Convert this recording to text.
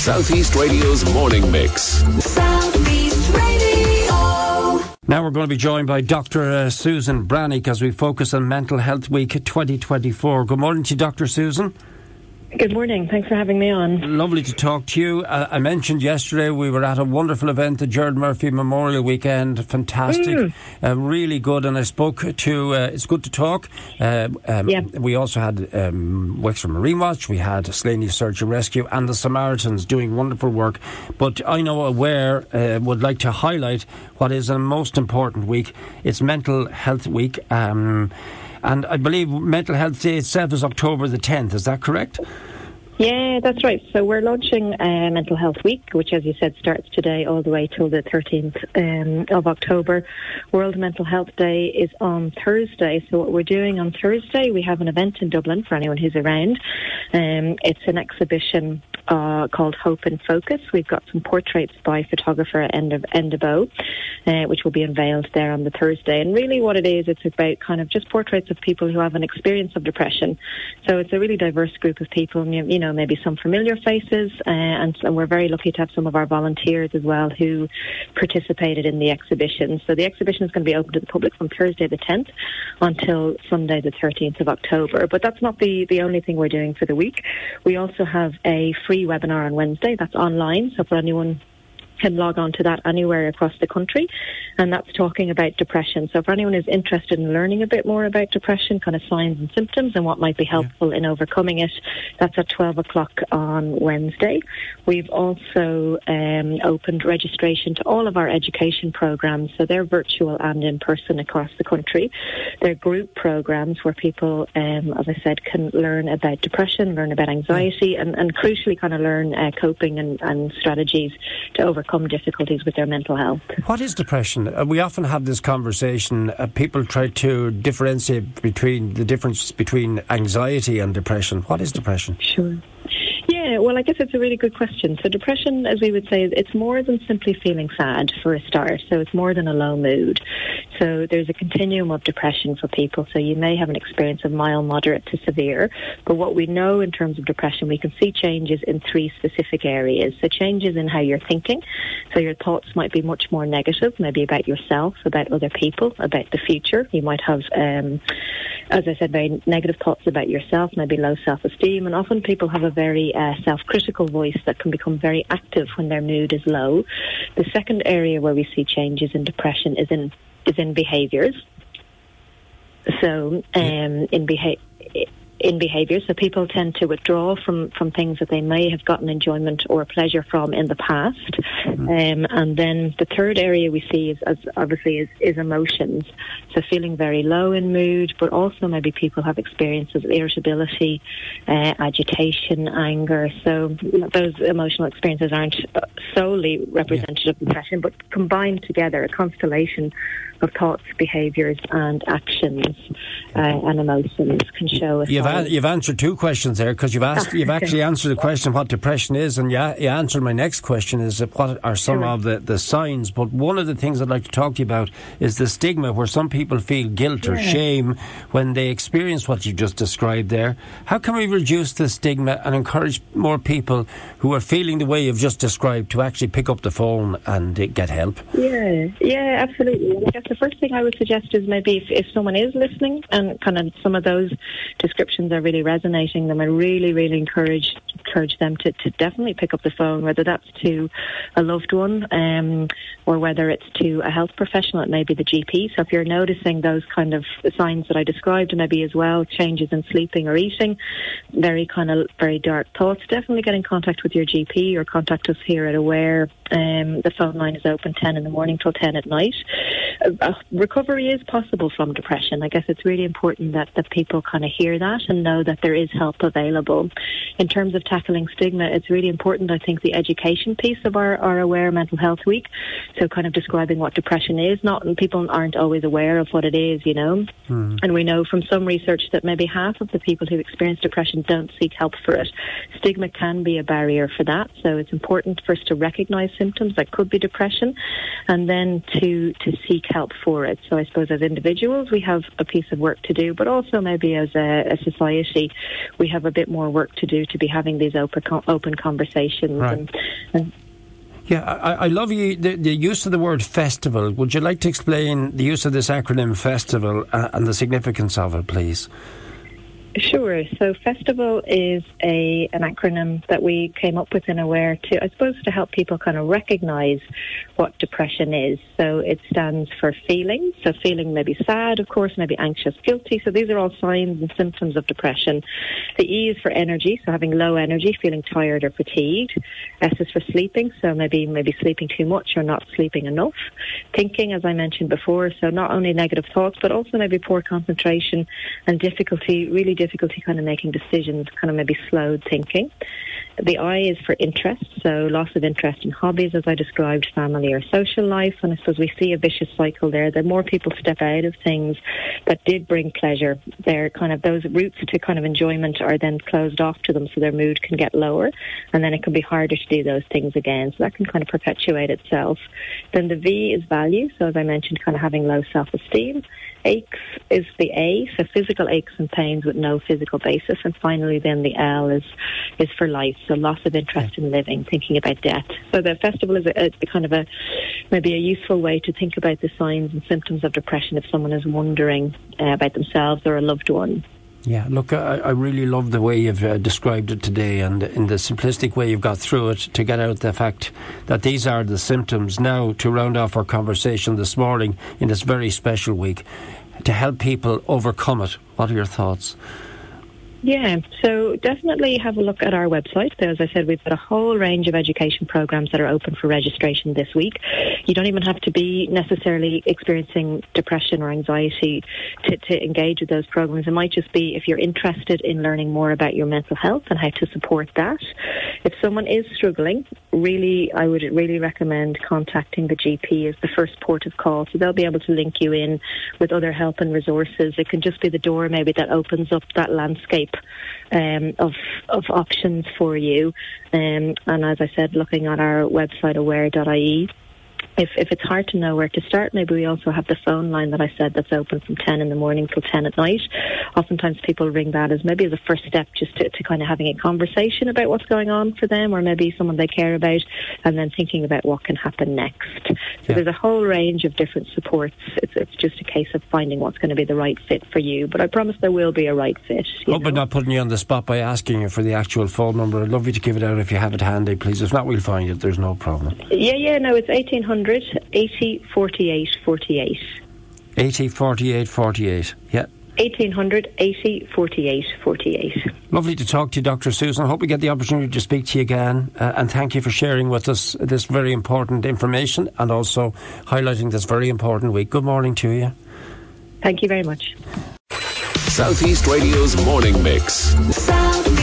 Southeast Radio's morning mix. Southeast Radio. Now we're going to be joined by Dr. Susan Brannick as we focus on Mental Health Week 2024. Good morning to you, Dr. Susan. Good morning. Thanks for having me on. Lovely to talk to you. I mentioned yesterday we were at a wonderful event, the Gerard Murphy Memorial Weekend. Fantastic. Really good. And I spoke to, it's good to talk. We also had Wexford Marine Watch. We had Slaney Search and Rescue and the Samaritans doing wonderful work. But I know Aware would like to highlight what is a most important week. It's Mental Health Week. And I believe Mental Health Day itself is October the 10th. Is that correct? Yeah, that's right. So we're launching Mental Health Week, which, as you said, starts today all the way till the 13th of October. World Mental Health Day is on Thursday. So what we're doing on Thursday, we have an event in Dublin for anyone who's around. It's an exhibition called Hope in Focus. We've got some portraits by photographer Enda Bow, which will be unveiled there on the Thursday. And really what it is, it's about kind of just portraits of people who have an experience of depression. So it's a really diverse group of people, you know, maybe some familiar faces, and we're very lucky to have some of our volunteers as well who participated in the exhibition. So the exhibition is going to be open to the public from Thursday the 10th until Sunday the 13th of October. But that's not the only thing we're doing for the week. We also have a free webinar on Wednesday that's online, so for anyone can log on to that anywhere across the country, and that's talking about depression. So for anyone who's interested in learning a bit more about depression, kind of signs and symptoms and what might be helpful in overcoming it, that's at 12 o'clock on Wednesday. We've also opened registration to all of our education programs, so they're virtual and in person across the country. They're group programs where people, as I said, can learn about depression, learn about anxiety, and crucially kind of learn coping and strategies to overcome difficulties with their mental health. What is depression? We often have this conversation. People try to differentiate between the difference between anxiety and depression. What is depression? Sure. Yeah, well, I guess it's a really good question. So depression, as we would say, it's more than simply feeling sad for a start. So it's more than a low mood. So there's a continuum of depression for people. So you may have an experience of mild, moderate to severe. But what we know in terms of depression, we can see changes in three specific areas. So changes in how you're thinking. So your thoughts might be much more negative, maybe about yourself, about other people, about the future. You might have, as I said, very negative thoughts about yourself, maybe low self-esteem. And often people have a very self-critical voice that can become very active when their mood is low. The second area where we see changes in depression is in behaviours. So in behaviour, so people tend to withdraw from things that they may have gotten enjoyment or pleasure from in the past. And then the third area we see is emotions. So feeling very low in mood, but also maybe people have experiences of irritability, agitation, anger. So those emotional experiences aren't solely representative of depression, but combined together, a constellation of thoughts, behaviours and actions and emotions can show us. You've answered two questions there, because you've actually answered the question what depression is, and you answered my next question is what are some of the signs. But one of the things I'd like to talk to you about is the stigma, where some people feel guilt or shame when they experience what you just described there. How can we reduce the stigma and encourage more people who are feeling the way you've just described to actually pick up the phone and get help? Yeah, absolutely. And I guess the first thing I would suggest is maybe if someone is listening and kind of some of those descriptions are really resonating, then I really, really encourage them to definitely pick up the phone, whether that's to a loved one or whether it's to a health professional. It may be the GP. So if you're noticing those kind of signs that I described, and maybe as well changes in sleeping or eating, very dark thoughts, definitely get in contact with your GP or contact us here at Aware. The phone line is open 10 in the morning till 10 at night. Recovery is possible from depression. I guess it's really important that people kind of hear that and know that there is help available. In terms of tackling stigma, it's really important, I think, the education piece of our Aware Mental Health Week. So kind of describing what depression is. People aren't always aware of what it is, you know. And we know from some research that maybe half of the people who experience depression don't seek help for it. Stigma can be a barrier for that. So it's important first to recognise symptoms that could be depression and then to seek help for it. So I suppose as individuals we have a piece of work to do, but also maybe as a society we have a bit more work to do to be having these open conversations. Right. And yeah, I love the use of the word festival. Would you like to explain the use of this acronym festival and the significance of it, please? Sure. So festival is an acronym that we came up with in Aware to, I suppose, to help people kind of recognise what depression is. So it stands for feeling. So feeling maybe sad, of course, maybe anxious, guilty. So these are all signs and symptoms of depression. The E is for energy. So having low energy, feeling tired or fatigued. S is for sleeping. So maybe sleeping too much or not sleeping enough. Thinking, as I mentioned before. So not only negative thoughts, but also maybe poor concentration and difficulty kind of making decisions, kind of maybe slowed thinking. The I is for interest, so loss of interest in hobbies, as I described, family or social life. And I suppose we see a vicious cycle there. The more people step out of things that did bring pleasure, they're kind of, those routes to kind of enjoyment are then closed off to them, so their mood can get lower, and then it can be harder to do those things again. So that can kind of perpetuate itself. Then the V is value, so as I mentioned, kind of having low self-esteem. Aches is the A, so physical aches and pains with no physical basis. And finally then the L is for life, so loss of interest in living, thinking about death. So the festival is a kind of maybe a useful way to think about the signs and symptoms of depression if someone is wondering about themselves or a loved one. Yeah, look, I really love the way you've described it today, and in the simplistic way you've got through it to get out the fact that these are the symptoms. Now, to round off our conversation this morning in this very special week, to help people overcome it, what are your thoughts? Yeah, so definitely have a look at our website. As I said, we've got a whole range of education programs that are open for registration this week. You don't even have to be necessarily experiencing depression or anxiety to engage with those programs. It might just be if you're interested in learning more about your mental health and how to support that. If someone is struggling, I would really recommend contacting the GP as the first port of call. So they'll be able to link you in with other help and resources. It can just be the door maybe that opens up that landscape of options for you. And as I said, looking at our website, aware.ie, if it's hard to know where to start, maybe we also have the phone line that I said that's open from 10 in the morning till 10 at night. Oftentimes people ring that as a first step just to kind of having a conversation about what's going on for them, or maybe someone they care about, and then thinking about what can happen next. So there's a whole range of different supports. It's just a case of finding what's going to be the right fit for you. But I promise there will be a right fit. Hope I'm not putting you on the spot by asking you for the actual phone number. I'd love you to give it out if you have it handy, please. If not, we'll find it. There's no problem. No, it's 1800 80 48 48. 80 48 48, yeah. 1800 80 48 48. Lovely to talk to you, Dr. Susan. I hope we get the opportunity to speak to you again, and thank you for sharing with us this very important information and also highlighting this very important week. Good morning to you. Thank you very much. Southeast Radio's morning mix. South